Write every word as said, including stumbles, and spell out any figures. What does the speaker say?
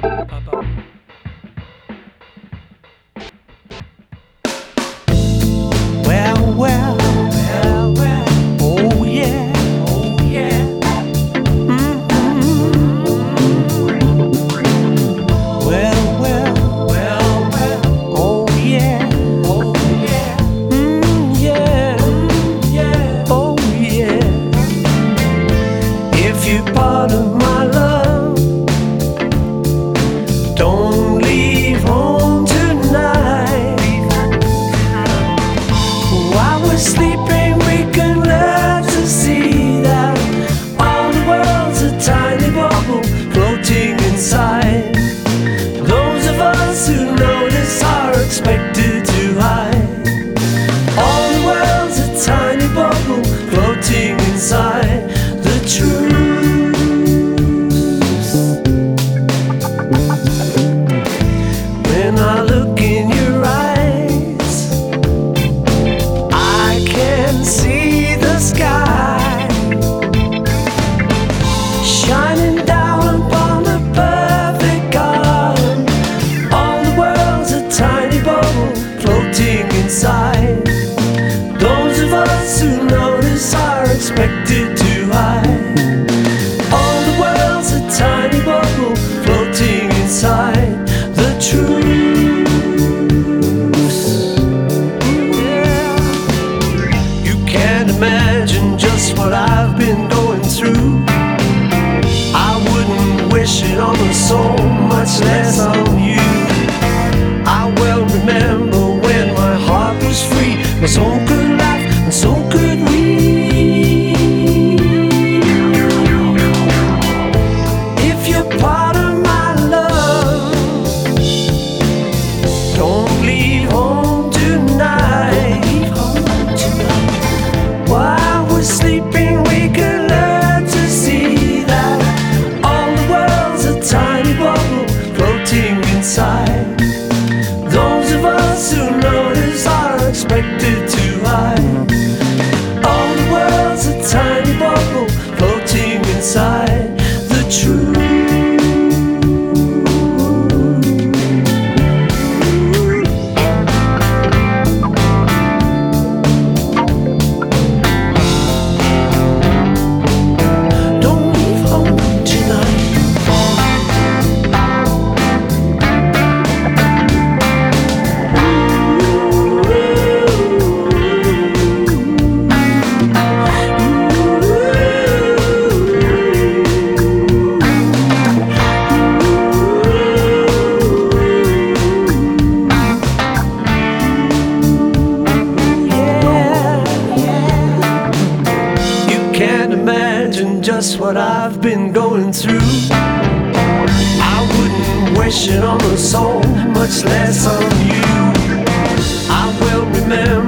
Well, well, well, well, oh yeah, oh yeah. Mm-hmm. Well, well, well, well, oh yeah, oh yeah. Mm, yeah, mm, yeah, oh yeah. If you're part of my love, don't leave home tonight. While we're sleeping, we can learn to see that all the world's a tiny bubble floating inside. Those of us who notice are expected to hide. All the world's a tiny bubble floating inside the truth. When I look in your eyes, I can see the sky shining down upon the perfect garden. All the world's a tiny bubble floating inside. Those of us who notice are expected to hide. All the world's a tiny bubble floating inside the truth. Yeah. You can't imagine just what I've been going through. I wouldn't wish it on a soul, much less on you. I well remember when my heart was free, my soul could laugh and so could we. If you're part of my love, don't leave home tonight. While we're sleeping, we can learn to see that all the world's a tiny bubble floating inside. Those of us who notice are expected to hide. All the world's a tiny bubble floating inside the truth. Don't leave home tonight. Can't imagine just what I've been going through. I wouldn't wish it on a soul, much less on you. I will remember